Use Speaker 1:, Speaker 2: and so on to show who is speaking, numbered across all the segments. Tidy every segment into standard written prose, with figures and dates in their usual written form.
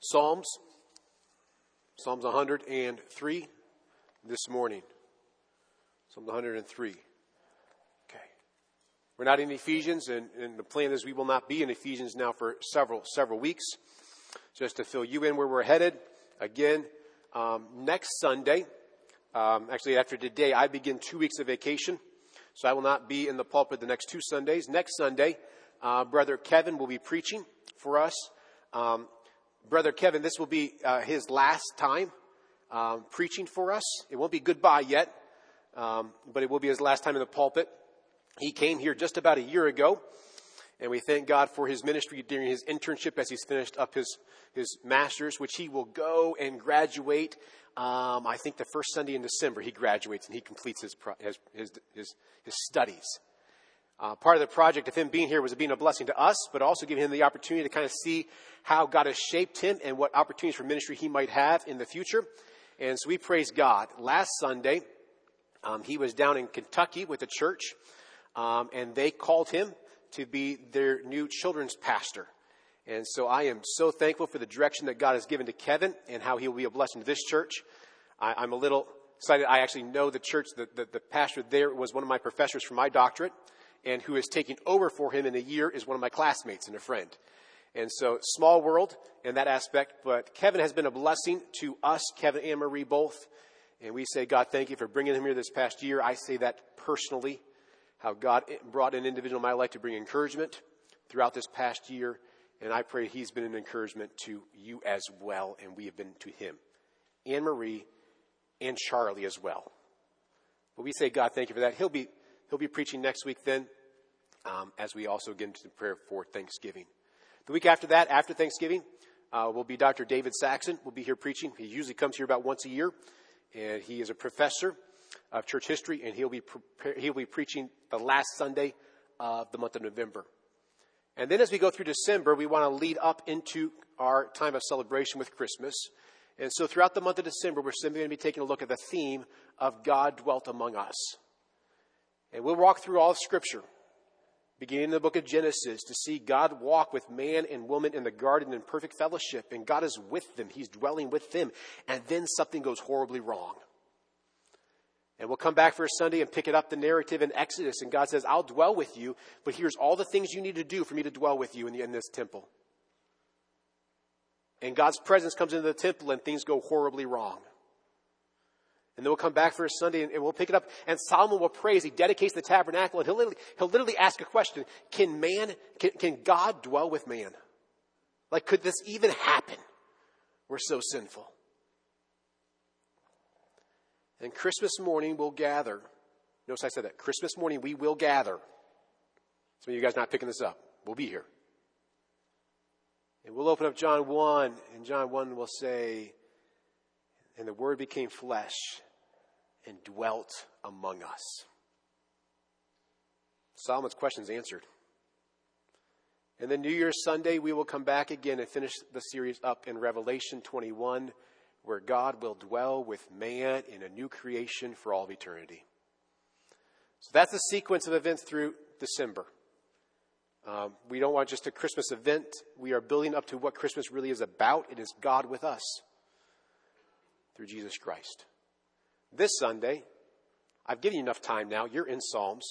Speaker 1: Psalms 103 this morning. Psalm 103. Okay. We're not in Ephesians, and the plan is we will not be in Ephesians now for several weeks. Just to fill you in where we're headed. Again, next Sunday, actually after today, I begin 2 weeks of vacation. So I will not be in the pulpit the next 2 Sundays. Next Sunday, Brother Kevin will be preaching for us. Brother Kevin, this will be his last time preaching for us. It won't be goodbye yet, but it will be his last time in the pulpit. He came here just about a year ago, and we thank God for his ministry during his internship as he's finished up his master's, which he will go and graduate. I think the first Sunday in December he graduates and he completes his studies. Part of the project of him being here was being a blessing to us, but also giving him the opportunity to kind of see how God has shaped him and what opportunities for ministry he might have in the future. And so we praise God. Last Sunday, he was down in Kentucky with the church, and they called him to be their new children's pastor. And so I am so thankful for the direction that God has given to Kevin and how he will be a blessing to this church. I'm a little excited. I actually know the church, the pastor there was one of my professors for my doctorate, and who is taking over for him in a year is one of my classmates and a friend. And so small world in that aspect, but Kevin has been a blessing to us, Kevin and Marie both. And we say, God, thank you for bringing him here this past year. I say that personally, how God brought an individual in my life to bring encouragement throughout this past year. And I pray he's been an encouragement to you as well, and we have been to him. Anne Marie and Charlie as well. But we say, God, thank you for that. He'll be preaching next week then, as we also get into the prayer for Thanksgiving. The week after that, after Thanksgiving, will be Dr. David Saxon will be here preaching. He usually comes here about once a year, and he is a professor of church history, and he'll be preaching the last Sunday of the month of November. And then as we go through December, we want to lead up into our time of celebration with Christmas. And so throughout the month of December, we're simply going to be taking a look at the theme of God dwelt among us. And we'll walk through all of Scripture, beginning in the book of Genesis, to see God walk with man and woman in the garden in perfect fellowship. And God is with them. He's dwelling with them. And then something goes horribly wrong. And we'll come back for a Sunday and pick it up, the narrative in Exodus. And God says, I'll dwell with you, but here's all the things you need to do for me to dwell with you in this temple. And God's presence comes into the temple and things go horribly wrong. And then we'll come back for a Sunday and we'll pick it up. And Solomon will pray as he dedicates the tabernacle. And he'll literally ask a question. Can God dwell with man? Like, could this even happen? We're so sinful. And Christmas morning we'll gather. Notice I said that. Christmas morning we will gather. Some of you guys not picking this up. We'll be here. And we'll open up John 1. And John 1 will say, and the Word became flesh and dwelt among us. Solomon's question is answered. And then New Year's Sunday, we will come back again and finish the series up in Revelation 21, where God will dwell with man in a new creation for all of eternity. So that's the sequence of events through December. We don't want just a Christmas event. We are building up to what Christmas really is about. It is God with us through Jesus Christ. This Sunday, I've given you enough time now. You're in Psalms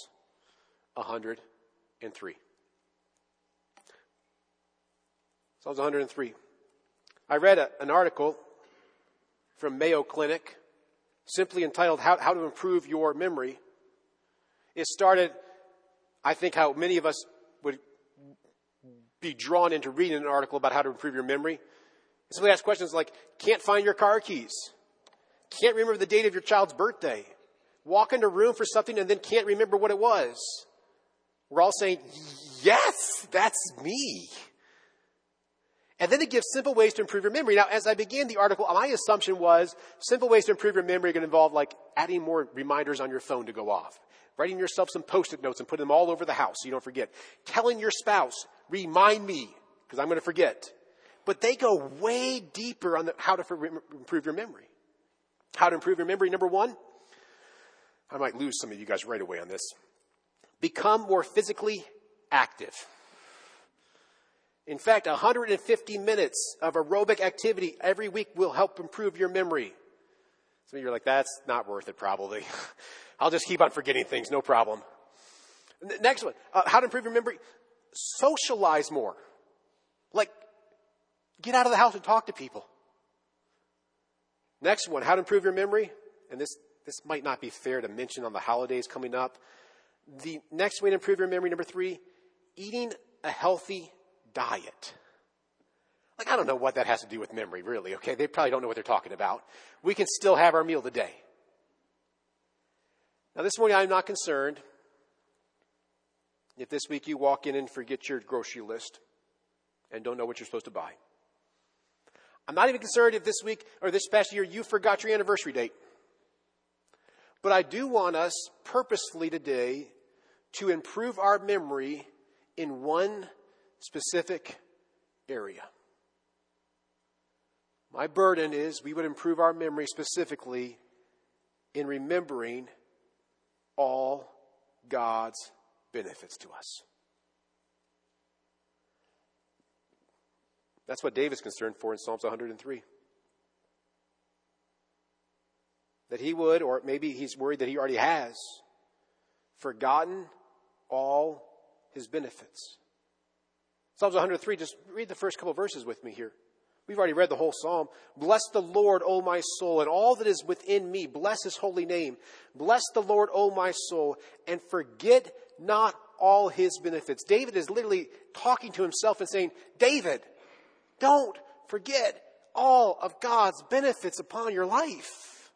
Speaker 1: 103. Psalms 103. I read an article from Mayo Clinic, simply entitled, How to Improve Your Memory. It started, I think, how many of us would be drawn into reading an article about how to improve your memory. It simply asks questions like, can't find your car keys, can't remember the date of your child's birthday, walk into a room for something and then can't remember what it was. We're all saying, yes, that's me. And then it gives simple ways to improve your memory. Now, as I began the article, my assumption was simple ways to improve your memory are going to involve like adding more reminders on your phone to go off, writing yourself some Post-it notes and putting them all over the house so you don't forget, telling your spouse, remind me, because I'm going to forget. But they go way deeper on how to improve your memory. How to improve your memory, number one, I might lose some of you guys right away on this. Become more physically active. In fact, 150 minutes of aerobic activity every week will help improve your memory. Some of you are like, that's not worth it probably. I'll just keep on forgetting things, no problem. Next one, how to improve your memory. Socialize more. Like, get out of the house and talk to people. Next one, how to improve your memory. And this might not be fair to mention on the holidays coming up. The next way to improve your memory, number 3, eating a healthy diet. Like, I don't know what that has to do with memory, really, okay? They probably don't know what they're talking about. We can still have our meal today. Now, this morning, I'm not concerned if this week you walk in and forget your grocery list and don't know what you're supposed to buy. I'm not even concerned if this week or this past year you forgot your anniversary date. But I do want us purposefully today to improve our memory in one specific area. My burden is we would improve our memory specifically in remembering all God's benefits to us. That's what David's concerned for in Psalms 103. That he would, or maybe he's worried that he already has, forgotten all his benefits. Psalms 103, just read the first couple of verses with me here. We've already read the whole psalm. Bless the Lord, O my soul, and all that is within me. Bless his holy name. Bless the Lord, O my soul, and forget not all his benefits. David is literally talking to himself and saying, David, don't forget all of God's benefits upon your life.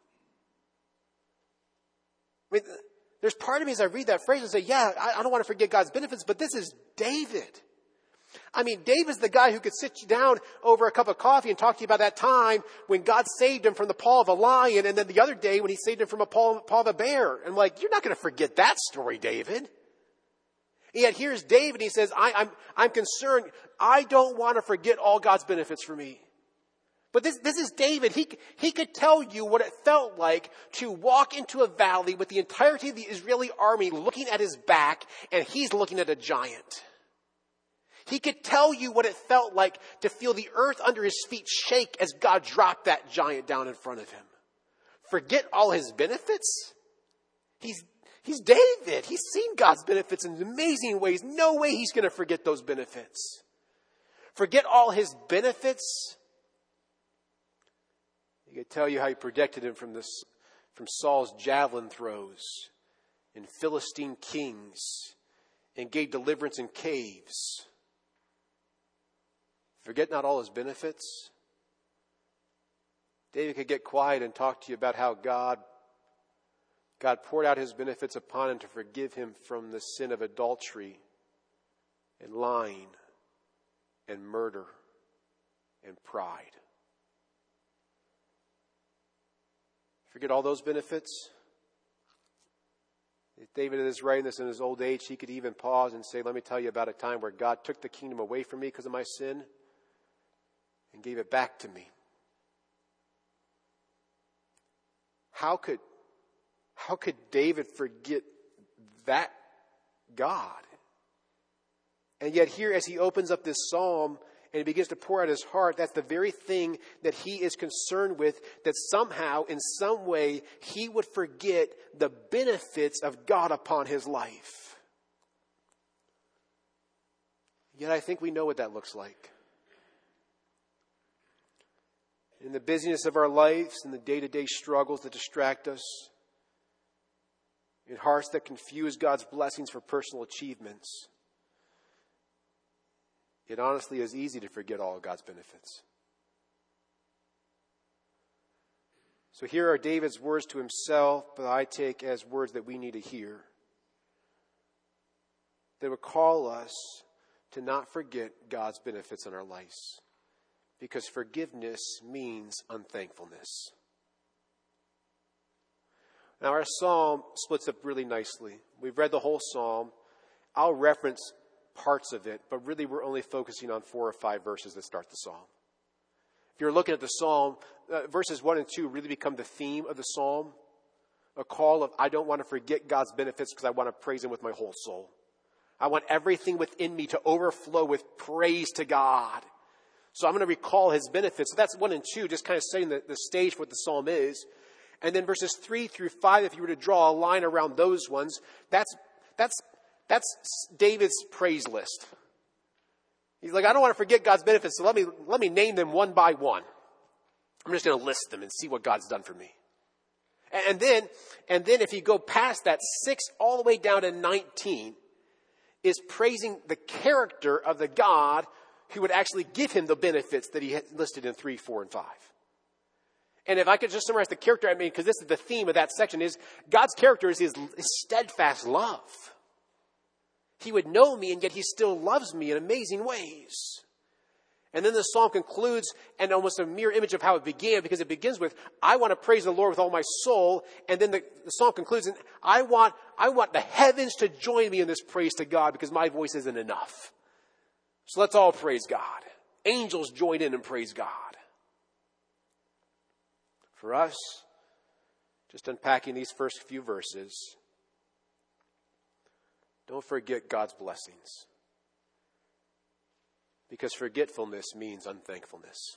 Speaker 1: I mean, there's part of me as I read that phrase and say, yeah, I don't want to forget God's benefits, but this is David. I mean, David's the guy who could sit you down over a cup of coffee and talk to you about that time when God saved him from the paw of a lion, and then the other day when he saved him from a paw of a bear. And like, you're not going to forget that story, David. And yet here's David. He says, I'm concerned. I don't want to forget all God's benefits for me. But this is David. He could tell you what it felt like to walk into a valley with the entirety of the Israeli army looking at his back, and he's looking at a giant. He could tell you what it felt like to feel the earth under his feet shake as God dropped that giant down in front of him. Forget all his benefits? He's David. He's seen God's benefits in amazing ways. No way he's going to forget those benefits. Forget all his benefits? He could tell you how he protected him from Saul's javelin throws and Philistine kings and gave deliverance in caves. Forget not all his benefits. David could get quiet and talk to you about how God poured out his benefits upon him to forgive him from the sin of adultery and lying and murder and pride. Forget all those benefits. If David is writing this in his old age, he could even pause and say, let me tell you about a time where God took the kingdom away from me because of my sin and gave it back to me. How could David forget that God? And yet here, as he opens up this psalm and he begins to pour out his heart, that's the very thing that he is concerned with, that somehow, in some way, he would forget the benefits of God upon his life. Yet I think we know what that looks like. In the busyness of our lives, in the day-to-day struggles that distract us, in hearts that confuse God's blessings for personal achievements, it honestly is easy to forget all of God's benefits. So here are David's words to himself, but I take as words that we need to hear. They would call us to not forget God's benefits in our lives, because forgiveness means unthankfulness. Now our psalm splits up really nicely. We've read the whole psalm. I'll reference parts of it, but really we're only focusing on 4 or 5 verses that start the psalm. If you're looking at the psalm, verses 1 and 2 really become the theme of the psalm. A call of, I don't want to forget God's benefits because I want to praise him with my whole soul. I want everything within me to overflow with praise to God. So I'm going to recall his benefits. So that's 1 and 2, just kind of setting the stage for what the psalm is. And then verses 3 through 5, if you were to draw a line around those ones, that's David's praise list. He's like, I don't want to forget God's benefits, so let me name them one by one. I'm just going to list them and see what God's done for me. And then if you go past that, 6 all the way down to 19 is praising the character of the God who would actually give him the benefits that he had listed in 3, 4, and 5. And if I could just summarize the character, because this is the theme of that section, is God's character is his steadfast love. He would know me, and yet he still loves me in amazing ways. And then the psalm concludes, and almost a mirror image of how it began, because it begins with, I want to praise the Lord with all my soul. And then the psalm concludes, and I want the heavens to join me in this praise to God, because my voice isn't enough. So let's all praise God. Angels join in and praise God. For us, just unpacking these first few verses, don't forget God's blessings. Because forgetfulness means unthankfulness.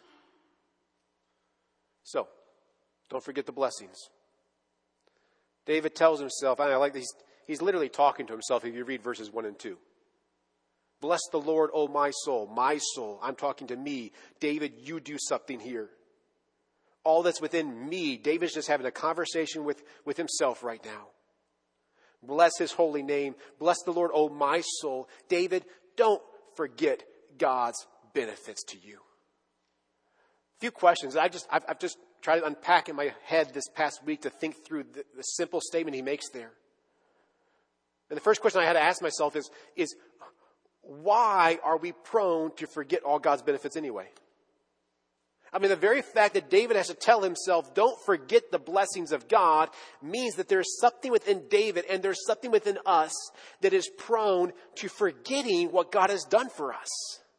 Speaker 1: So, don't forget the blessings. David tells himself, I like this, he's literally talking to himself if you read verses 1 and 2. Bless the Lord, O my soul, my soul. I'm talking to me. David, you do something here. All that's within me. David's just having a conversation with himself right now. Bless his holy name. Bless the Lord, O my soul. David, don't forget God's benefits to you. A few questions. I've just tried to unpack in my head this past week to think through the simple statement he makes there. And the first question I had to ask myself is why are we prone to forget all God's benefits anyway? The very fact that David has to tell himself, don't forget the blessings of God, means that there's something within David and there's something within us that is prone to forgetting what God has done for us.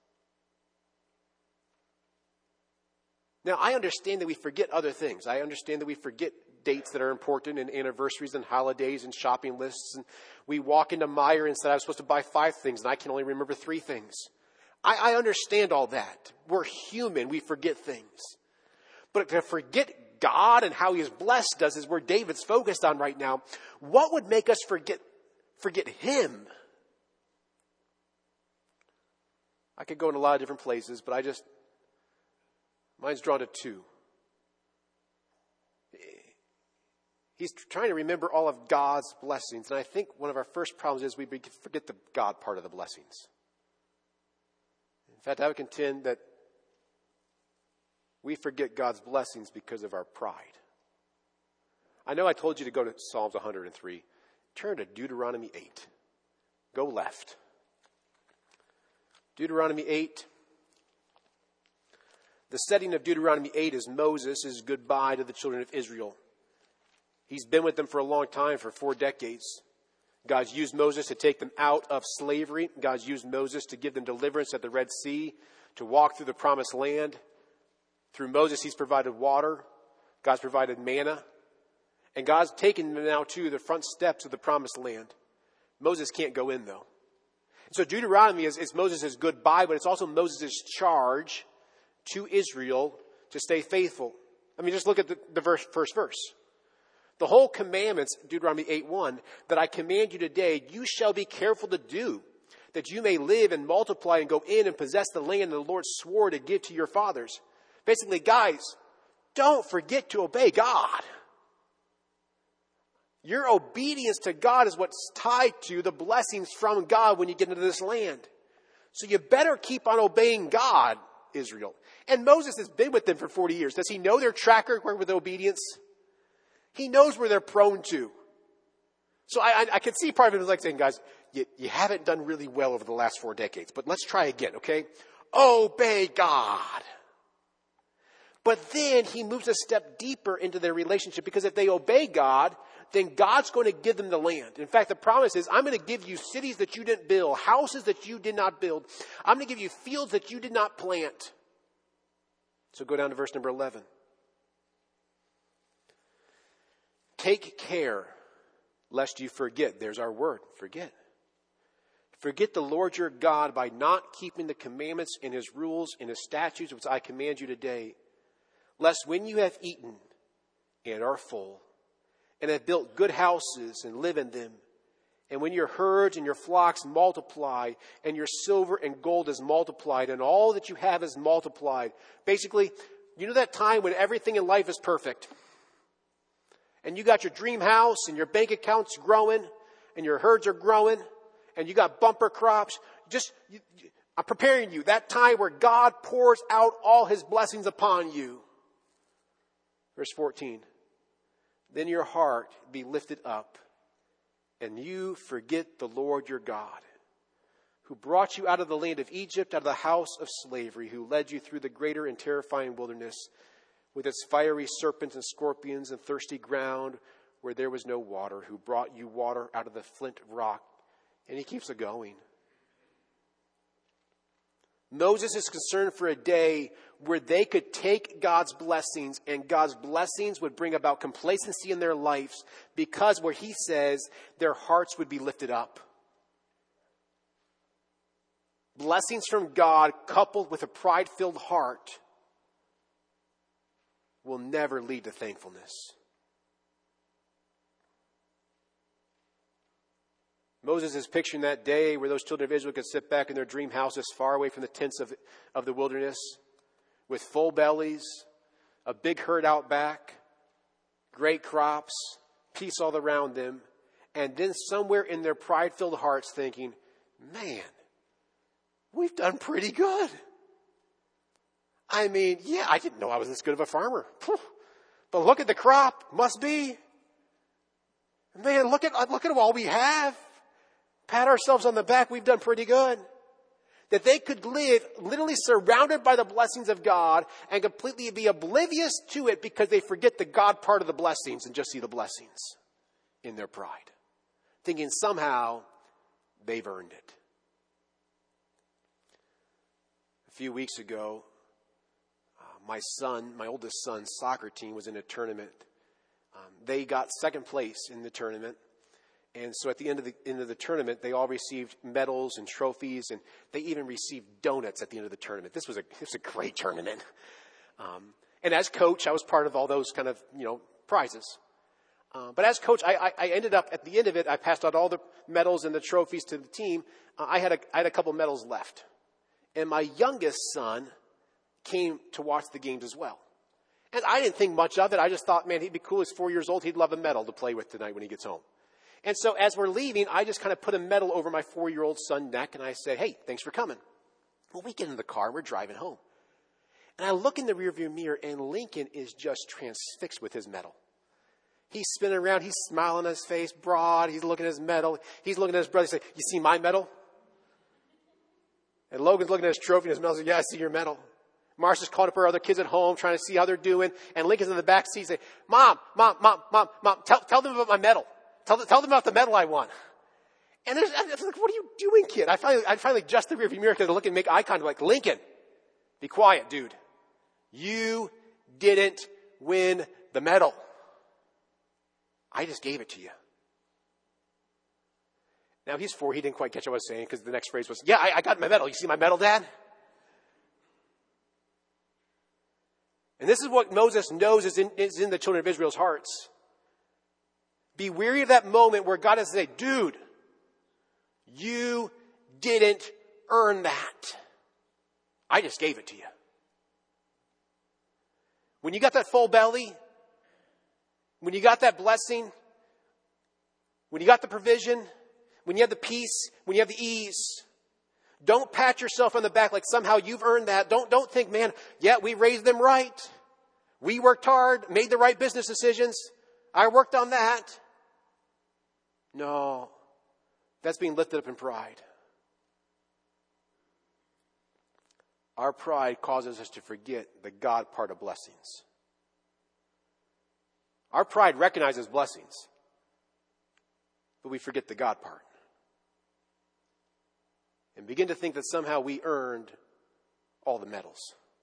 Speaker 1: Now, I understand that we forget other things. I understand that we forget dates that are important and anniversaries and holidays and shopping lists. And we walk into Meijer and said, I was supposed to buy 5 things and I can only remember 3 things. I understand all that. We're human. We forget things. But to forget God and how he has blessed us is where David's focused on right now. What would make us forget him? I could go in a lot of different places, but mine's drawn to 2. He's trying to remember all of God's blessings. And I think one of our first problems is we forget the God part of the blessings. In fact, I would contend that we forget God's blessings because of our pride. I know I told you to go to Psalms 103. Turn to Deuteronomy 8. Go left. Deuteronomy 8. The setting of Deuteronomy 8 is Moses' goodbye to the children of Israel. He's been with them for a long time, for 4 decades. God's used Moses to take them out of slavery. God's used Moses to give them deliverance at the Red Sea, to walk through the promised land. Through Moses, he's provided water. God's provided manna. And God's taken them now to the front steps of the promised land. Moses can't go in, though. So Deuteronomy is Moses' goodbye, but it's also Moses' charge to Israel to stay faithful. Just look at the first verse. The whole commandments, Deuteronomy 8:1, that I command you today, you shall be careful to do, that you may live and multiply and go in and possess the land that the Lord swore to give to your fathers. Basically, guys, don't forget to obey God. Your obedience to God is what's tied to the blessings from God when you get into this land. So you better keep on obeying God, Israel. And Moses has been with them for 40 years. Does he know their track record with obedience? He knows where they're prone to. So I can see part of it is like saying, guys, you haven't done really well over the last 4 decades, but let's try again, okay? Obey God. But then he moves a step deeper into their relationship, because if they obey God, then God's going to give them the land. In fact, the promise is, I'm going to give you cities that you didn't build, houses that you did not build. I'm going to give you fields that you did not plant. So go down to verse number 11. Take care lest you forget. There's our word, forget. Forget the Lord your God by not keeping the commandments and his rules and his statutes which I command you today, lest when you have eaten and are full, and have built good houses and live in them, and when your herds and your flocks multiply, and your silver and gold is multiplied, and all that you have is multiplied. Basically, you know that time when everything in life is perfect, and you got your dream house, and your bank account's growing, and your herds are growing, and you got bumper crops. I'm preparing you. That time where God pours out all his blessings upon you. Verse 14. Then your heart be lifted up, and you forget the Lord your God, who brought you out of the land of Egypt, out of the house of slavery, who led you through the greater and terrifying wilderness, with its fiery serpents and scorpions and thirsty ground where there was no water, who brought you water out of the flint rock. And he keeps it going. Moses is concerned for a day where they could take God's blessings, and God's blessings would bring about complacency in their lives, because where he says their hearts would be lifted up. Blessings from God coupled with a pride-filled heart will never lead to thankfulness. Moses is picturing that day where those children of Israel could sit back in their dream houses far away from the tents of the wilderness, with full bellies, a big herd out back, great crops, peace all around them, and then somewhere in their pride-filled hearts thinking, man, we've done pretty good. I mean, yeah, I didn't know I was this good of a farmer. But look at the crop, must be. Man, look at all we have. Pat ourselves on the back, we've done pretty good. That they could live literally surrounded by the blessings of God and completely be oblivious to it because they forget the God part of the blessings and just see the blessings in their pride, thinking somehow they've earned it. A few weeks ago, my oldest son's soccer team was in a tournament. They got second place in the tournament. And so at the end of the tournament, they all received medals and trophies, and they even received donuts at the end of the tournament. This was a great tournament. And as coach, I was part of all those kind of, prizes. But as coach, I ended up, at the end of it, I passed out all the medals and the trophies to the team. I had a couple medals left. And my youngest son came to watch the games as well. And I didn't think much of it. I just thought, man, he'd be cool. He's 4 years old. He'd love a medal to play with tonight when he gets home. And so as we're leaving, I just kind of put a medal over my 4-year-old son's neck, and I said, hey, thanks for coming. Well, we get in the car, and we're driving home. And I look in the rearview mirror, and Lincoln is just transfixed with his medal. He's spinning around. He's smiling on his face, broad. He's looking at his medal. He's looking at his brother. He's like, you see my medal? And Logan's looking at his trophy, and his medal. He's like, yeah, I see your medal. Marcia's calling up her other kids at home, trying to see how they're doing. And Lincoln's in the back seat saying, Mom, tell them about my medal. Tell them about the medal I won. And I was like, what are you doing, kid? I finally adjust the rearview mirror to look and make eye contact, like, Lincoln, be quiet, dude. You didn't win the medal. I just gave it to you. Now, he's 4. He didn't quite catch what I was saying because the next phrase was, yeah, I got my medal. You see my medal, Dad? And this is what Moses knows is in the children of Israel's hearts. Be weary of that moment where God has to say, dude, you didn't earn that. I just gave it to you. When you got that full belly, when you got that blessing, when you got the provision, when you have the peace, when you have the ease, don't pat yourself on the back like somehow you've earned that. Don't think, man, yeah, we raised them right. We worked hard, made the right business decisions. I worked on that. No, that's being lifted up in pride. Our pride causes us to forget the God part of blessings. Our pride recognizes blessings, but we forget the God part. And begin to think that somehow we earned all the medals.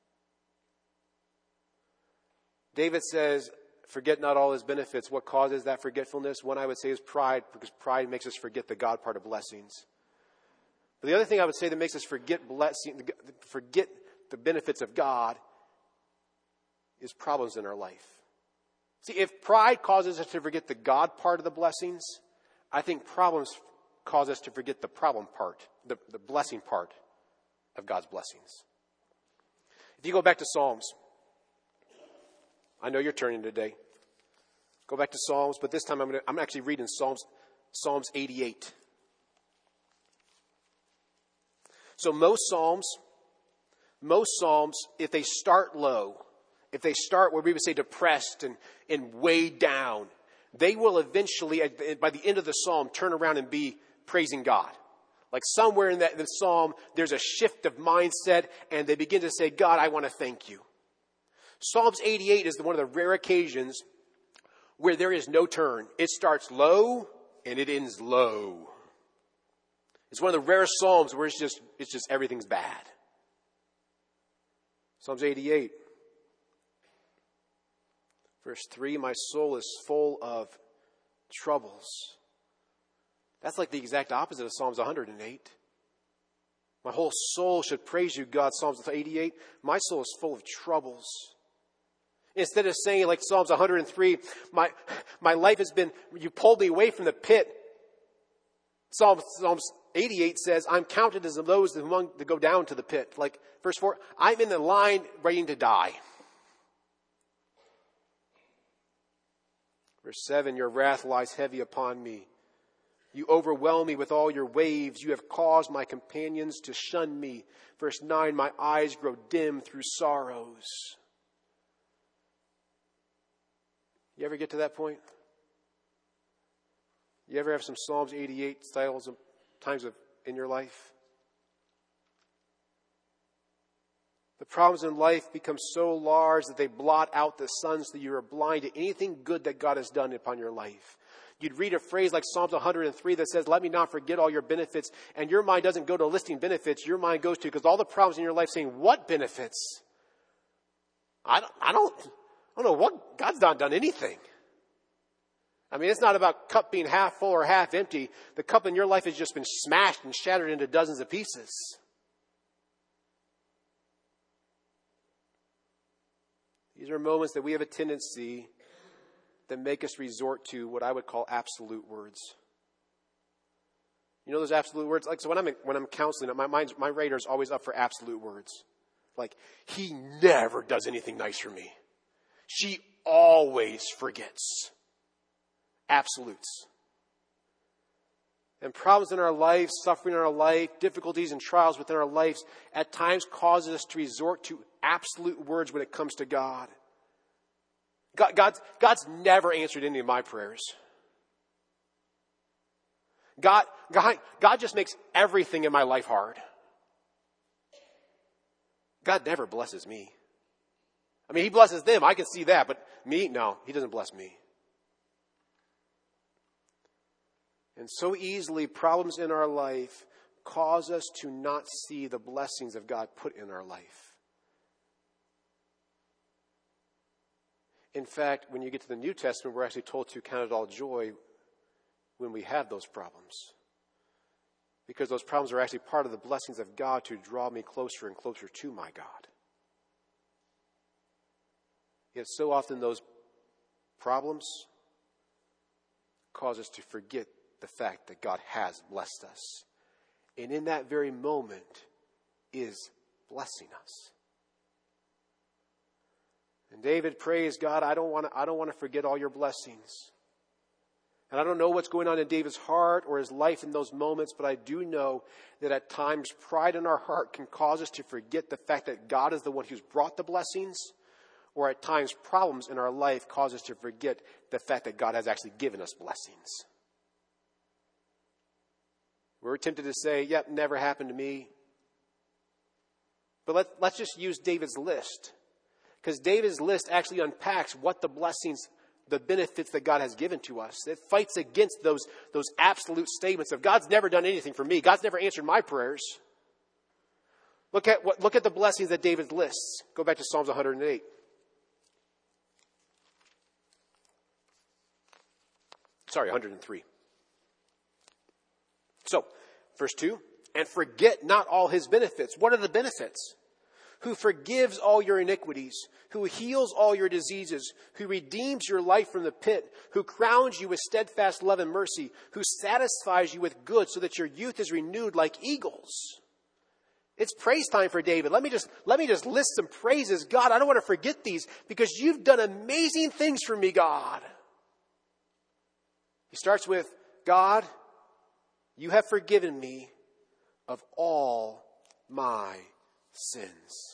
Speaker 1: David says, forget not all his benefits. What causes that forgetfulness? One I would say is pride, because pride makes us forget the God part of blessings. But the other thing I would say that makes us forget the benefits of God is problems in our life. See, if pride causes us to forget the God part of the blessings, I think problems cause us to forget the problem part, the blessing part of God's blessings. If you go back to Psalms, I know you're turning today. Go back to Psalms, but this time I'm actually reading Psalms 88. So most Psalms, if they start low, if they start where we would say depressed and weighed down, they will eventually, by the end of the psalm, turn around and be praising God. Like somewhere in the psalm, there's a shift of mindset, and they begin to say, God, I want to thank you. Psalms 88 is one of the rare occasions where there is no turn. It starts low, and it ends low. It's one of the rare psalms where it's just everything's bad. Psalms 88. Verse 3, my soul is full of troubles. That's like the exact opposite of Psalms 108. My whole soul should praise you, God. Psalms 88, my soul is full of troubles. Instead of saying like Psalms 103, my life has been, you pulled me away from the pit. Psalms 88 says, I'm counted as those among to go down to the pit. Like verse 4, I'm in the line ready to die. Verse 7, your wrath lies heavy upon me. You overwhelm me with all your waves. You have caused my companions to shun me. Verse 9, my eyes grow dim through sorrows. You ever get to that point? You ever have some Psalms 88 styles of times in your life? The problems in life become so large that they blot out the sun so that you are blind to anything good that God has done upon your life. You'd read a phrase like Psalms 103 that says, let me not forget all your benefits. And your mind doesn't go to listing benefits. Your mind goes to, because all the problems in your life saying, what benefits? I don't know what, God's not done anything. I mean, it's not about cup being half full or half empty. The cup in your life has just been smashed and shattered into dozens of pieces. These are moments that we have a tendency that make us resort to what I would call absolute words. You know those absolute words? Like, so when I'm counseling, my radar is always up for absolute words. Like, he never does anything nice for me. She always forgets. Absolutes. And problems in our life, suffering in our life, difficulties and trials within our lives at times causes us to resort to absolute words when it comes to God. God's never answered any of my prayers. God just makes everything in my life hard. God never blesses me. I mean, he blesses them. I can see that. But me, no, he doesn't bless me. And so easily, problems in our life cause us to not see the blessings of God put in our life. In fact, when you get to the New Testament, we're actually told to count it all joy when we have those problems. Because those problems are actually part of the blessings of God to draw me closer and closer to my God. Yet so often those problems cause us to forget the fact that God has blessed us. And in that very moment is blessing us. And David prays, God, I don't want to forget all your blessings. And I don't know what's going on in David's heart or his life in those moments, but I do know that at times pride in our heart can cause us to forget the fact that God is the one who's brought the blessings, or at times problems in our life cause us to forget the fact that God has actually given us blessings. We're tempted to say, yep, never happened to me. But let's just use David's list. Because David's list actually unpacks what the blessings, the benefits that God has given to us. It fights against those absolute statements of God's never done anything for me. God's never answered my prayers. Look at the blessings that David lists. Go back to Psalms 108. Sorry, 103. So, verse 2, and forget not all his benefits. What are the benefits? Who forgives all your iniquities, who heals all your diseases, who redeems your life from the pit, who crowns you with steadfast love and mercy, who satisfies you with good so that your youth is renewed like eagles. It's praise time for David. Let me just list some praises. God, I don't want to forget these because you've done amazing things for me, God. He starts with, God, you have forgiven me of all my sins.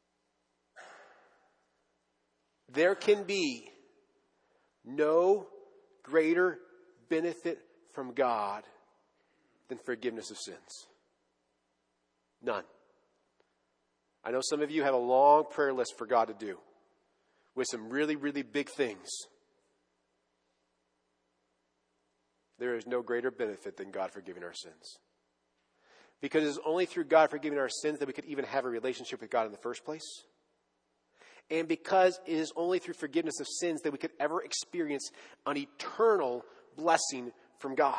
Speaker 1: There can be no greater benefit from God than forgiveness of sins. None. I know some of you have a long prayer list for God to do with some really, really big things. There is no greater benefit than God forgiving our sins. Because it is only through God forgiving our sins that we could even have a relationship with God in the first place. And because it is only through forgiveness of sins that we could ever experience an eternal blessing from God.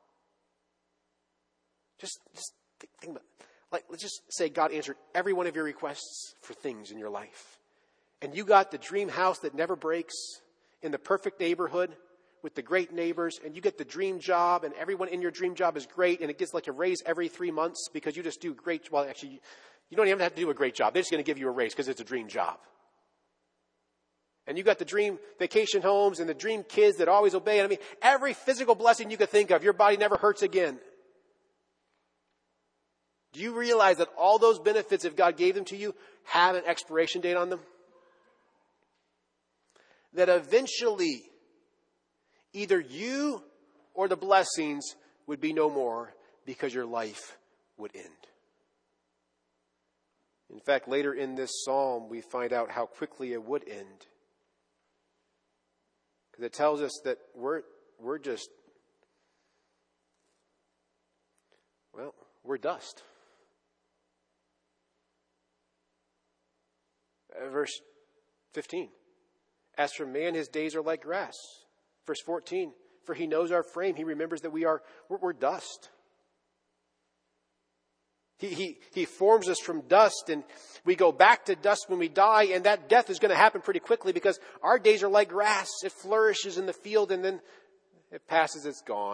Speaker 1: Just think about it. Like, let's just say God answered every one of your requests for things in your life. And you got the dream house that never breaks in the perfect neighborhood with the great neighbors, and you get the dream job, and everyone in your dream job is great, and it gets like a raise every 3 months because you just do great. Well, actually, you don't even have to do a great job. They're just going to give you a raise because it's a dream job. And you got the dream vacation homes and the dream kids that always obey. And I mean, every physical blessing you could think of, your body never hurts again. Do you realize that all those benefits, if God gave them to you, have an expiration date on them? That eventually, either you or the blessings would be no more because your life would end. In fact, later in this psalm, we find out how quickly it would end. Because it tells us that we're dust. Verse 15. As for man, his days are like grass. Verse 14. For he knows our frame. He remembers that we're dust. He forms us from dust, and we go back to dust when we die, and that death is going to happen pretty quickly because our days are like grass. It flourishes in the field, and then it passes, it's gone.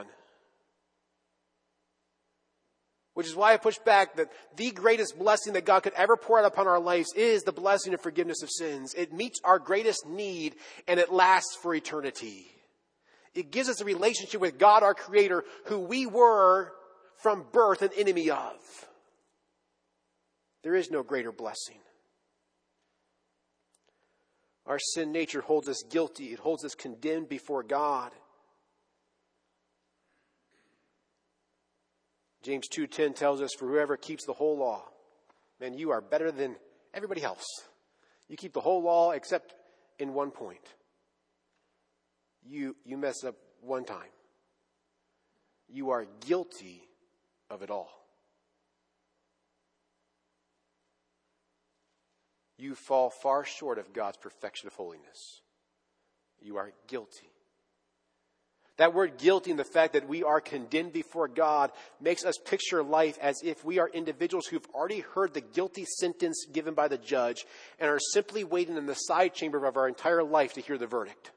Speaker 1: Which is why I push back that the greatest blessing that God could ever pour out upon our lives is the blessing of forgiveness of sins. It meets our greatest need, and it lasts for eternity. It gives us a relationship with God, our Creator, who we were from birth an enemy of. There is no greater blessing. Our sin nature holds us guilty. It holds us condemned before God. James 2:10 tells us, for whoever keeps the whole law, man, you are better than everybody else. You keep the whole law except in one point. You mess up one time. You are guilty of it all. You fall far short of God's perfection of holiness. You are guilty. That word guilty and the fact that we are condemned before God makes us picture life as if we are individuals who've already heard the guilty sentence given by the judge and are simply waiting in the side chamber of our entire life to hear the verdict.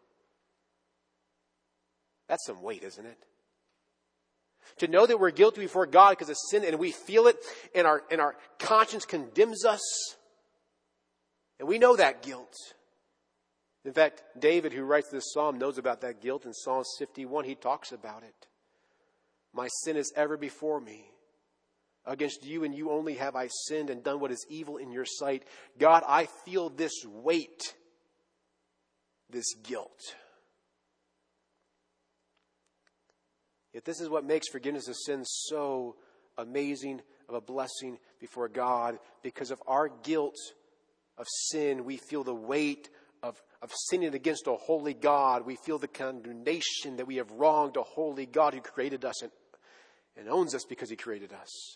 Speaker 1: That's some weight, isn't it? To know that we're guilty before God because of sin and we feel it and our conscience condemns us. And we know that guilt. In fact, David, who writes this psalm, knows about that guilt. In Psalm 51, he talks about it. My sin is ever before me. Against you and you only have I sinned and done what is evil in your sight. God, I feel this weight, this guilt. Yet this is what makes forgiveness of sins so amazing of a blessing before God. Because of our guilt of sin, we feel the weight of sinning against a holy God. We feel the condemnation that we have wronged a holy God who created us and owns us because he created us.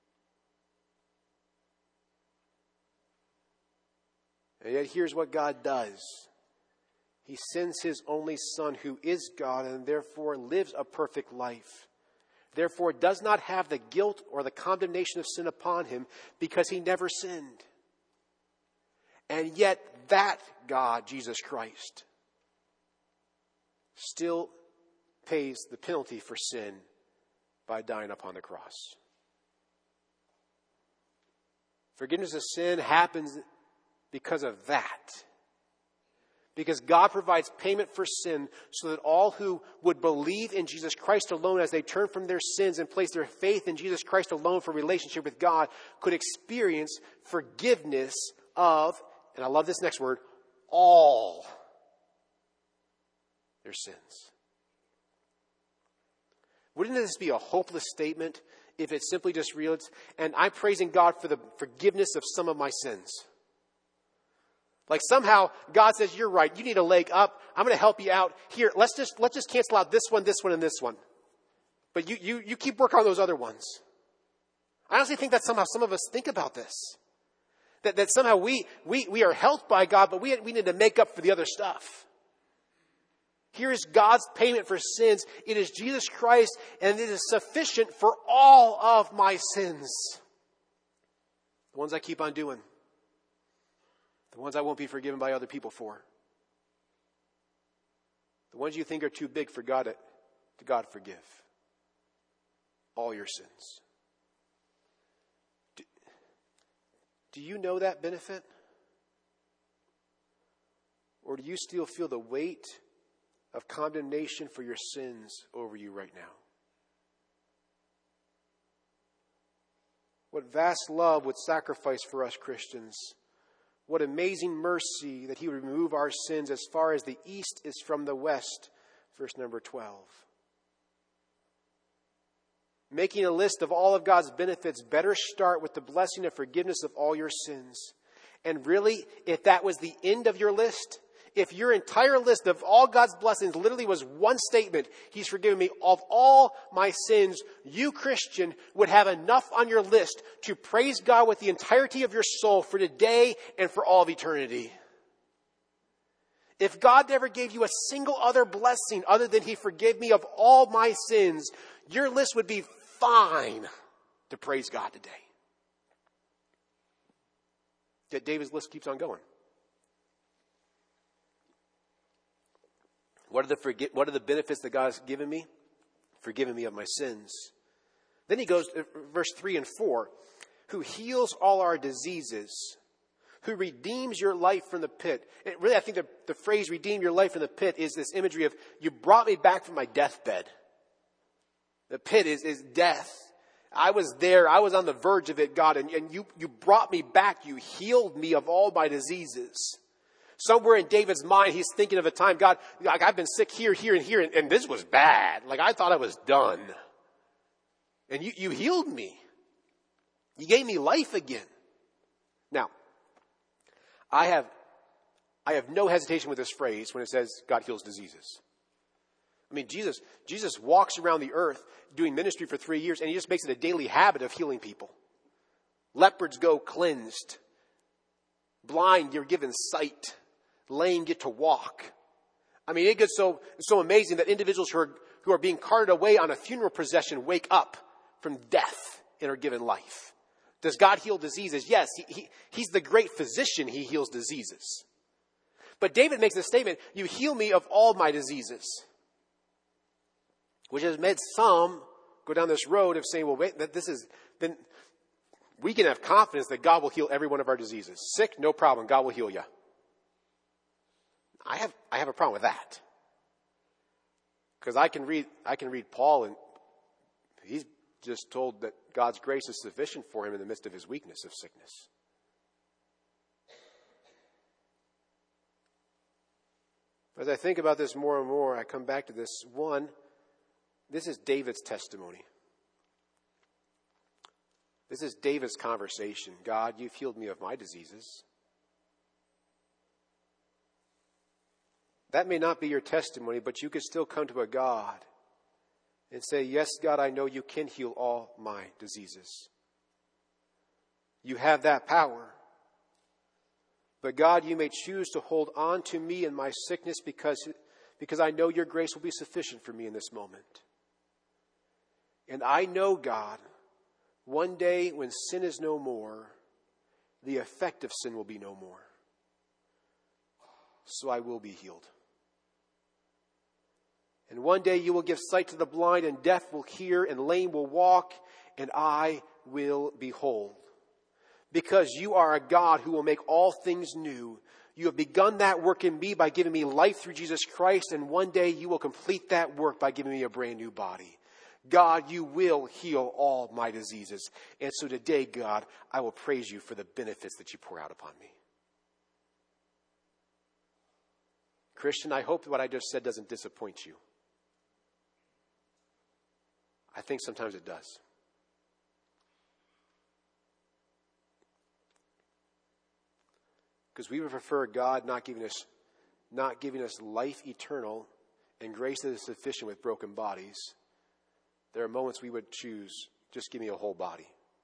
Speaker 1: And yet here's what God does. He sends his only Son who is God and therefore lives a perfect life. Therefore does not have the guilt or the condemnation of sin upon him, because he never sinned. And yet that God, Jesus Christ, still pays the penalty for sin by dying upon the cross. Forgiveness of sin happens because of that. Because God provides payment for sin so that all who would believe in Jesus Christ alone as they turn from their sins and place their faith in Jesus Christ alone for relationship with God could experience forgiveness of, and I love this next word, all their sins. Wouldn't this be a hopeless statement if it simply just reads, and I'm praising God for the forgiveness of some of my sins? Like somehow God says, you're right, you need a leg up, I'm going to help you out. Here, let's just cancel out this one, and this one. But you keep working on those other ones. I honestly think that somehow some of us think about this. That somehow we are helped by God, but we need to make up for the other stuff. Here is God's payment for sins. It is Jesus Christ, and it is sufficient for all of my sins. The ones I keep on doing. The ones I won't be forgiven by other people for. The ones you think are too big for God to God forgive. All your sins. Do you know that benefit? Or do you still feel the weight of condemnation for your sins over you right now? What vast love would sacrifice for us Christians. What amazing mercy that he would remove our sins as far as the east is from the west. Verse number 12. Making a list of all of God's benefits, better start with the blessing of forgiveness of all your sins. And really, if that was the end of your list, if your entire list of all God's blessings literally was one statement, he's forgiven me of all my sins, you, Christian, would have enough on your list to praise God with the entirety of your soul for today and for all of eternity. If God never gave you a single other blessing other than he forgave me of all my sins, your list would be fine to praise God today. Yet David's list keeps on going. What are the benefits that God has given me? Forgiven me of my sins. Then he goes to verse 3 and 4. Who heals all our diseases. Who redeems your life from the pit. And really, I think the phrase redeem your life from the pit is this imagery of you brought me back from my deathbed. The pit is death. I was there. I was on the verge of it, God. And you brought me back. You healed me of all my diseases. Somewhere in David's mind, he's thinking of a time, God, like I've been sick here, and here, and this was bad. Like I thought I was done. And you healed me. You gave me life again. Now, I have no hesitation with this phrase when it says God heals diseases. I mean, Jesus walks around the earth doing ministry for 3 years, and he just makes it a daily habit of healing people. Leopards go cleansed. Blind, you're given sight. Lame get to walk. I mean, it gets so amazing that individuals who are being carted away on a funeral procession wake up from death and are given life. Does God heal diseases? Yes, he's the great physician. He heals diseases. But David makes a statement, you heal me of all my diseases. Which has made some go down this road of saying, well, wait, then we can have confidence that God will heal every one of our diseases. Sick, no problem. God will heal you. I have a problem with that. Because I can read Paul, and he's just told that God's grace is sufficient for him in the midst of his weakness of sickness. As I think about this more and more, I come back to this. One, this is David's testimony. This is David's conversation. God, you've healed me of my diseases. That may not be your testimony, but you could still come to a God and say, yes, God, I know you can heal all my diseases. You have that power. But God, you may choose to hold on to me in my sickness because I know your grace will be sufficient for me in this moment. And I know, God, one day when sin is no more, the effect of sin will be no more. So I will be healed. And one day you will give sight to the blind, and deaf will hear, and lame will walk, and I will be whole. Because you are a God who will make all things new. You have begun that work in me by giving me life through Jesus Christ, and one day you will complete that work by giving me a brand new body. God, you will heal all my diseases. And so today, God, I will praise you for the benefits that you pour out upon me. Christian, I hope what I just said doesn't disappoint you. I think sometimes it does. Because we would prefer God not giving us life eternal and grace that is sufficient with broken bodies. There are moments we would choose, just give me a whole body.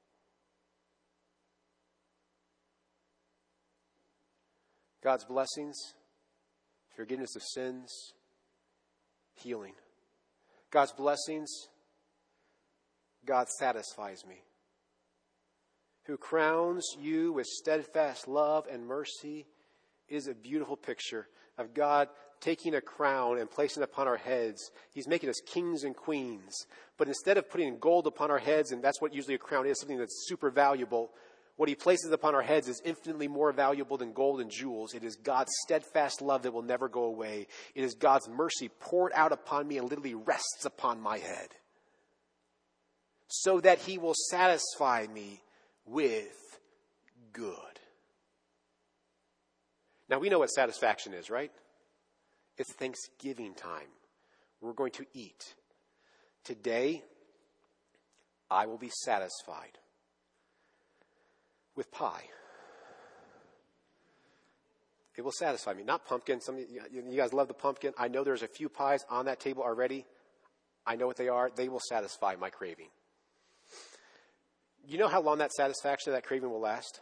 Speaker 1: God's blessings, forgiveness of sins, healing. God's blessings, God satisfies me. Who crowns you with steadfast love and mercy is a beautiful picture of God taking a crown and placing it upon our heads. He's making us kings and queens. But instead of putting gold upon our heads, and that's what usually a crown is, something that's super valuable, what he places upon our heads is infinitely more valuable than gold and jewels. It is God's steadfast love that will never go away. It is God's mercy poured out upon me and literally rests upon my head, so that he will satisfy me with good. Now we know what satisfaction is, right? It's Thanksgiving time. We're going to eat. Today, I will be satisfied with pie. It will satisfy me. Not pumpkin. Some of you guys love the pumpkin. I know there's a few pies on that table already. I know what they are. They will satisfy my craving. You know how long that satisfaction, that craving will last?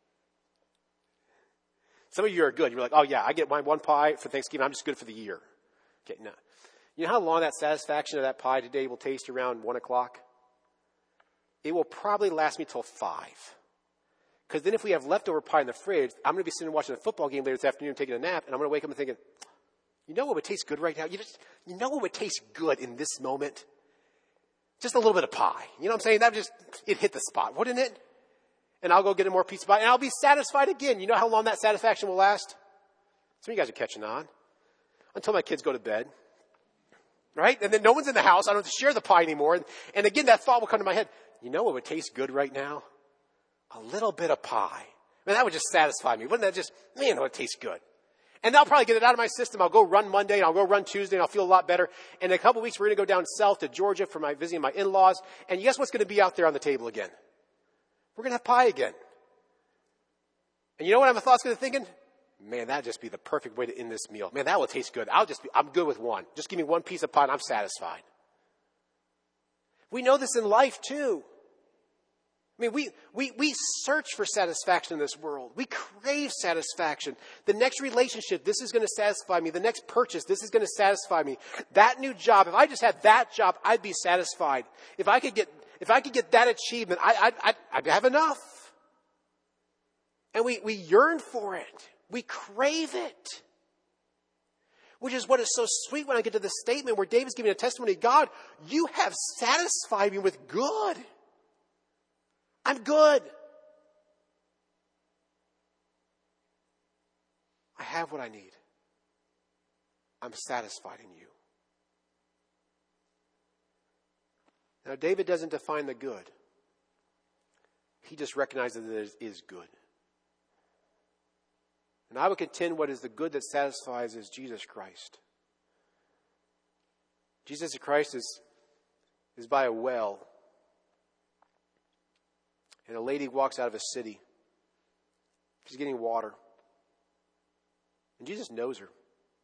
Speaker 1: Some of you are good. You're like, oh yeah, I get my one pie for Thanksgiving. I'm just good for the year. Okay, no. You know how long that satisfaction of that pie today will taste around 1 o'clock? It will probably last me till 5. Because then if we have leftover pie in the fridge, I'm going to be sitting watching a football game later this afternoon, taking a nap, and I'm going to wake up and thinking, you know what would taste good right now? You know what would taste good in this moment? Just a little bit of pie. You know what I'm saying? It hit the spot, wouldn't it? And I'll go get a more piece of pie, and I'll be satisfied again. You know how long that satisfaction will last? Some of you guys are catching on. Until my kids go to bed. Right? And then no one's in the house. I don't have to share the pie anymore. And again, that thought will come to my head. You know what would taste good right now? A little bit of pie. Man, that would just satisfy me. Wouldn't that just, man, that would taste good. And I'll probably get it out of my system. I'll go run Monday, and I'll go run Tuesday, and I'll feel a lot better. And in a couple of weeks, we're going to go down south to Georgia for visiting my in-laws. And guess what's going to be out there on the table again? We're going to have pie again. And you know what my thought's going to thinking? Man, that'd just be the perfect way to end this meal. Man, that will taste good. I'm good with one. Just give me one piece of pie and I'm satisfied. We know this in life too. I mean, we search for satisfaction in this world. We crave satisfaction. The next relationship, this is going to satisfy me. The next purchase, this is going to satisfy me. That new job, if I just had that job, I'd be satisfied. If I could get that achievement, I'd have enough. And we yearn for it. We crave it. Which is what is so sweet when I get to the statement where David's giving a testimony. God, you have satisfied me with good. I'm good. I have what I need. I'm satisfied in you. Now, David doesn't define the good. He just recognizes that it is good. And I would contend what is the good that satisfies is Jesus Christ. Jesus Christ is by a well. And a lady walks out of a city. She's getting water. And Jesus knows her.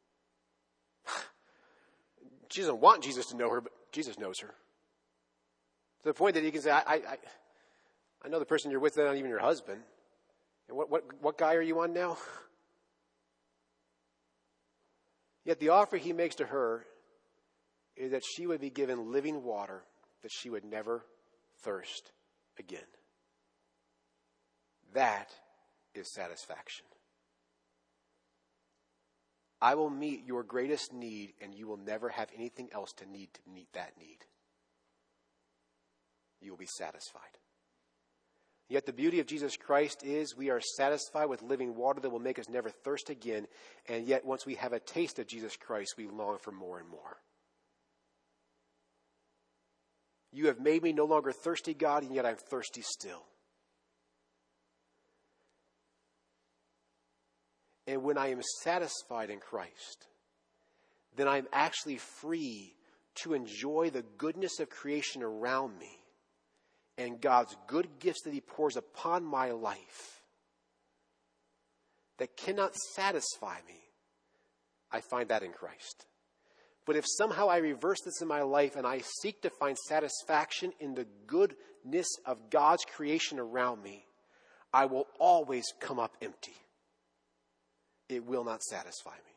Speaker 1: She doesn't want Jesus to know her, but Jesus knows her. To the point that he can say, I know the person you're with, not even your husband. And what guy are you on now? Yet the offer he makes to her is that she would be given living water that she would never thirst again. That is satisfaction. I will meet your greatest need, and you will never have anything else to meet that need. You will be satisfied. Yet the beauty of Jesus Christ is we are satisfied with living water that will make us never thirst again, and yet once we have a taste of Jesus Christ, we long for more and more. You have made me no longer thirsty, God, and yet I'm thirsty still. And when I am satisfied in Christ, then I'm actually free to enjoy the goodness of creation around me and God's good gifts that he pours upon my life that cannot satisfy me. I find that in Christ. But if somehow I reverse this in my life and I seek to find satisfaction in the goodness of God's creation around me, I will always come up empty. It will not satisfy me.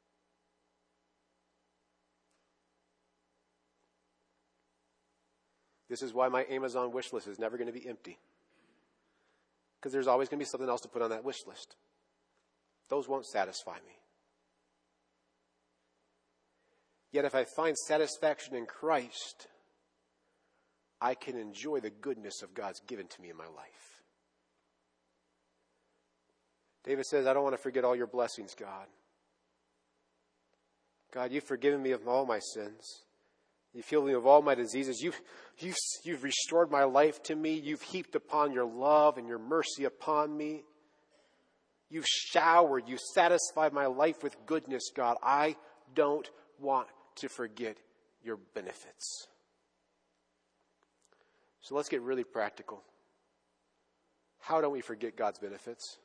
Speaker 1: This is why my Amazon wish list is never going to be empty. Because there's always going to be something else to put on that wish list. Those won't satisfy me. Yet if I find satisfaction in Christ, I can enjoy the goodness of God's given to me in my life. David says, I don't want to forget all your blessings, God. God, you've forgiven me of all my sins. You've healed me of all my diseases. You've restored my life to me. You've heaped upon your love and your mercy upon me. You've showered. You satisfied my life with goodness, God. I don't want to forget your benefits. So let's get really practical. How don't we forget God's benefits?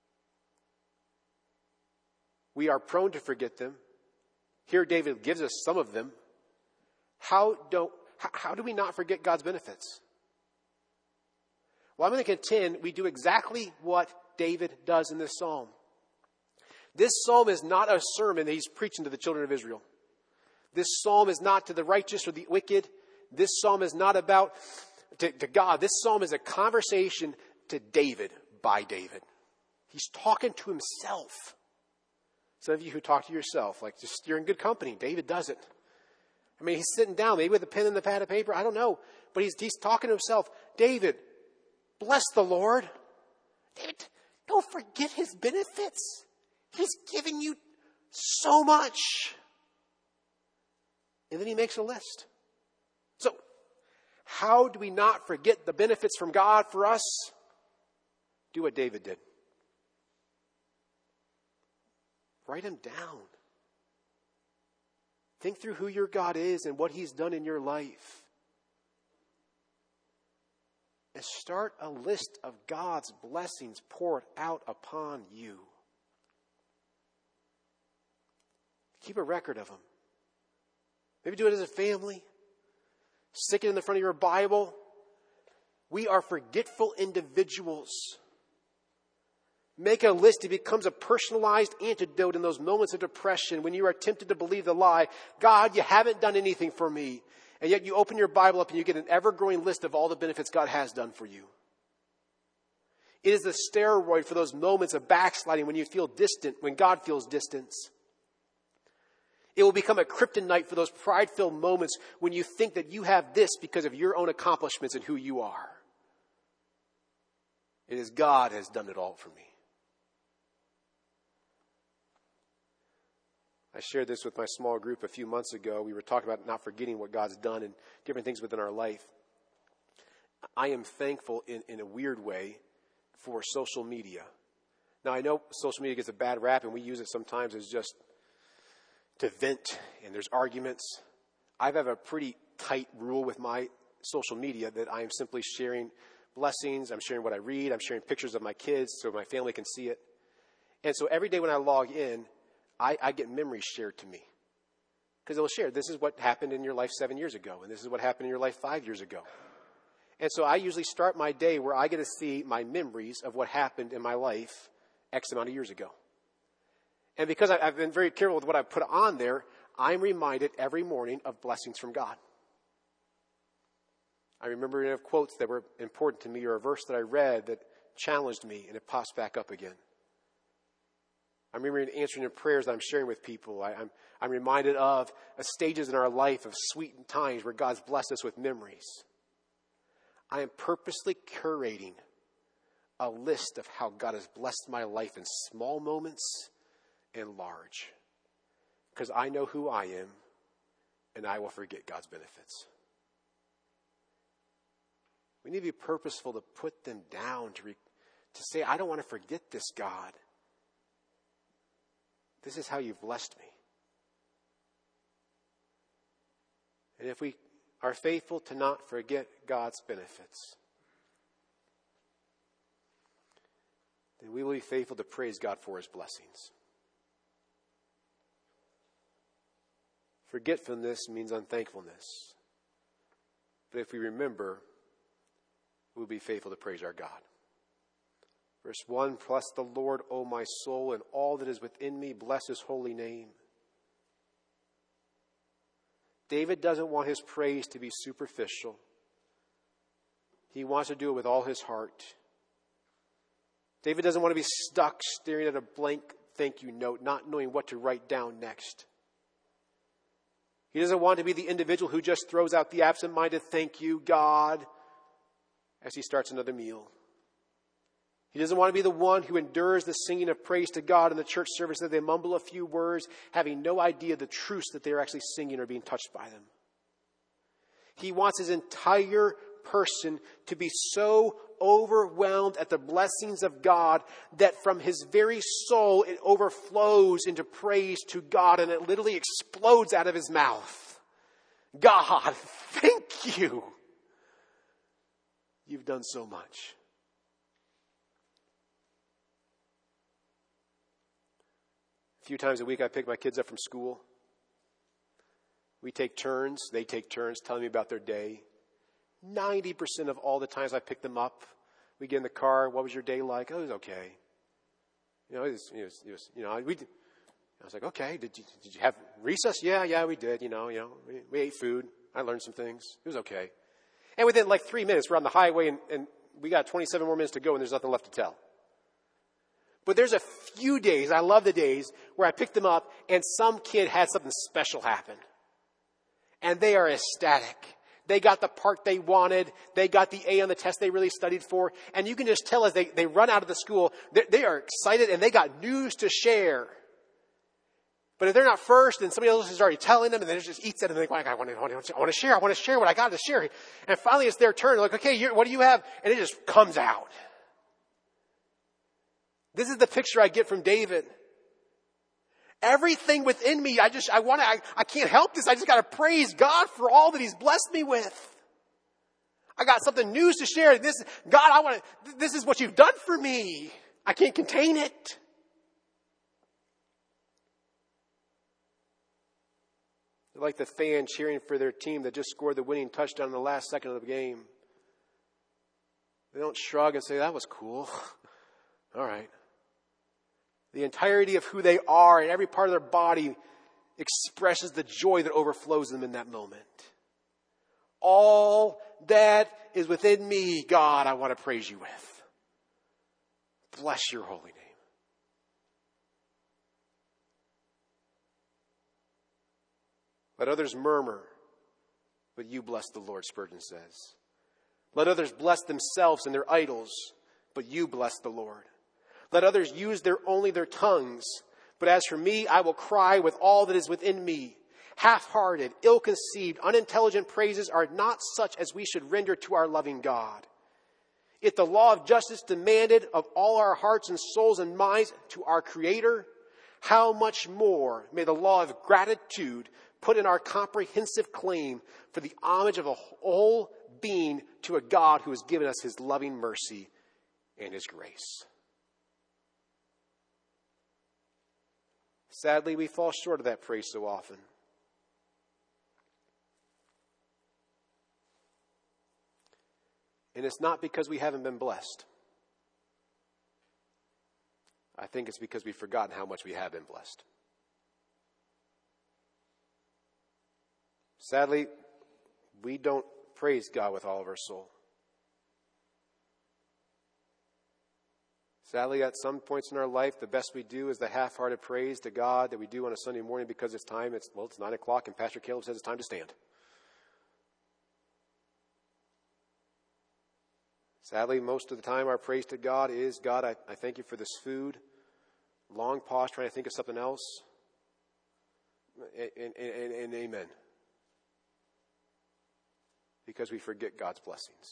Speaker 1: We are prone to forget them. Here David gives us some of them. How do we not forget God's benefits? Well, I'm going to contend we do exactly what David does in this psalm. This psalm is not a sermon that he's preaching to the children of Israel. This psalm is not to the righteous or the wicked. This psalm is not about to God. This psalm is a conversation to David by David. He's talking to himself. Some of you who talk to yourself, like just you're in good company. David doesn't. I mean, he's sitting down, maybe with a pen and a pad of paper. I don't know. But he's talking to himself. David, bless the Lord. David, don't forget his benefits. He's given you so much. And then he makes a list. So, how do we not forget the benefits from God for us? Do what David did. Write them down. Think through who your God is and what he's done in your life. And start a list of God's blessings poured out upon you. Keep a record of them. Maybe do it as a family. Stick it in the front of your Bible. We are forgetful individuals. Make a list. It becomes a personalized antidote in those moments of depression when you are tempted to believe the lie, God, you haven't done anything for me. And yet you open your Bible up and you get an ever-growing list of all the benefits God has done for you. It is the steroid for those moments of backsliding when you feel distant, when God feels distance. It will become a kryptonite for those pride-filled moments when you think that you have this because of your own accomplishments and who you are. It is God has done it all for me. I shared this with my small group a few months ago. We were talking about not forgetting what God's done and different things within our life. I am thankful in a weird way for social media. Now, I know social media gets a bad rap, and we use it sometimes as just to vent, and there's arguments. I have a pretty tight rule with my social media that I am simply sharing blessings. I'm sharing what I read. I'm sharing pictures of my kids so my family can see it. And so every day when I log in, I get memories shared to me. Because they'll share, this is what happened in your life 7 years ago, and this is what happened in your life 5 years ago. And so I usually start my day where I get to see my memories of what happened in my life X amount of years ago. And because I've been very careful with what I put on there, I'm reminded every morning of blessings from God. I remember quotes that were important to me or a verse that I read that challenged me, and it pops back up again. I'm remembering answering in prayers that I'm sharing with people. I'm reminded of stages in our life of sweet times where God's blessed us with memories. I am purposely curating a list of how God has blessed my life in small moments and large. Because I know who I am, and I will forget God's benefits. We need to be purposeful to put them down, to say, I don't want to forget this, God. This is how you've blessed me. And if we are faithful to not forget God's benefits, then we will be faithful to praise God for his blessings. Forgetfulness means unthankfulness. But if we remember, we'll be faithful to praise our God. Verse 1, bless the Lord, O my soul, and all that is within me, bless his holy name. David doesn't want his praise to be superficial. He wants to do it with all his heart. David doesn't want to be stuck staring at a blank thank you note, not knowing what to write down next. He doesn't want to be the individual who just throws out the absent-minded thank you, God, as he starts another meal. He doesn't want to be the one who endures the singing of praise to God in the church service that they mumble a few words, having no idea the truths that they're actually singing are being touched by them. He wants his entire person to be so overwhelmed at the blessings of God that from his very soul it overflows into praise to God, and it literally explodes out of his mouth. God, thank you. You've done so much. A few times a week I pick my kids up from school. We take turns. They take turns telling me about their day. 90% of all the times I pick them up, we get in the car. What was your day like? Oh, it was okay. I was like, okay. Did you have recess? Yeah, we did. We ate food. I learned some things. It was okay. And within like 3 minutes, we're on the highway and we got 27 more minutes to go and there's nothing left to tell. But there's a few days, I love the days, where I picked them up and some kid had something special happen. And they are ecstatic. They got the part they wanted. They got the A on the test they really studied for. And you can just tell as they run out of the school, they are excited and they got news to share. But if they're not first and somebody else is already telling them and they just eats it and they go, I want to share what I got to share. And finally it's their turn. They're like, okay, what do you have? And it just comes out. This is the picture I get from David. Everything within me, I can't help this. I just got to praise God for all that he's blessed me with. I got something news to share. This is what you've done for me. I can't contain it. They're like the fan cheering for their team that just scored the winning touchdown in the last second of the game. They don't shrug and say, that was cool. All right. The entirety of who they are and every part of their body expresses the joy that overflows them in that moment. All that is within me, God, I want to praise you with. Bless your holy name. Let others murmur, but you bless the Lord, Spurgeon says. Let others bless themselves and their idols, but you bless the Lord. Let others use only their tongues. But as for me, I will cry with all that is within me. Half-hearted, ill-conceived, unintelligent praises are not such as we should render to our loving God. If the law of justice demanded of all our hearts and souls and minds to our Creator, how much more may the law of gratitude put in our comprehensive claim for the homage of a whole being to a God who has given us his loving mercy and his grace. Sadly, we fall short of that praise so often. And it's not because we haven't been blessed. I think it's because we've forgotten how much we have been blessed. Sadly, we don't praise God with all of our soul. Sadly, at some points in our life, the best we do is the half-hearted praise to God that we do on a Sunday morning because it's time. It's 9 o'clock, and Pastor Caleb says it's time to stand. Sadly, most of the time, our praise to God is, God, I thank you for this food. Long pause trying to think of something else. And amen. Because we forget God's blessings.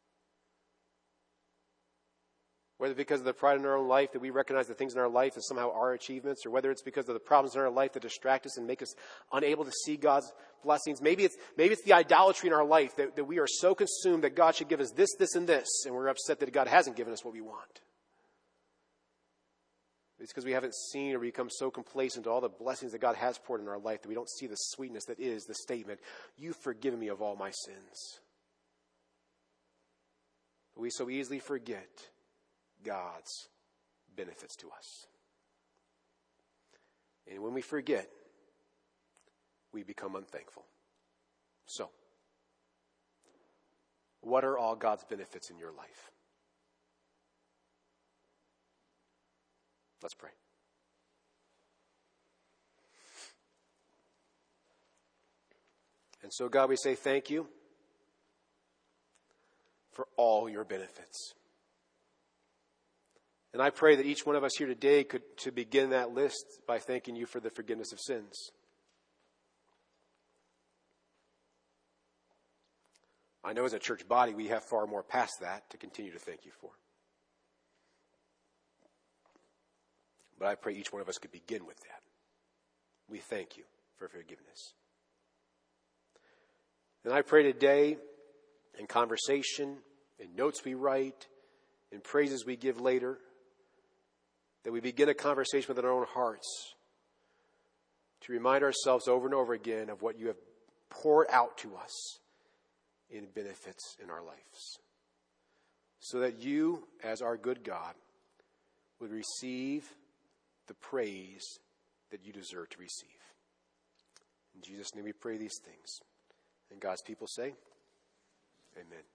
Speaker 1: Whether because of the pride in our own life that we recognize the things in our life as somehow our achievements, or whether it's because of the problems in our life that distract us and make us unable to see God's blessings. Maybe it's the idolatry in our life that we are so consumed that God should give us this, this, and this, and we're upset that God hasn't given us what we want. It's because we haven't seen or become so complacent to all the blessings that God has poured in our life that we don't see the sweetness that is the statement, "You've forgiven me of all my sins." We so easily forget God's benefits to us. And when we forget, we become unthankful. So, what are all God's benefits in your life? Let's pray. And so, God, we say thank you for all your benefits. And I pray that each one of us here today could to begin that list by thanking you for the forgiveness of sins. I know as a church body we have far more past that to continue to thank you for. But I pray each one of us could begin with that. We thank you for forgiveness. And I pray today, in conversation, in notes we write, in praises we give later, that we begin a conversation within our own hearts to remind ourselves over and over again of what you have poured out to us in benefits in our lives. So that you, as our good God, would receive the praise that you deserve to receive. In Jesus' name we pray these things. And God's people say, amen.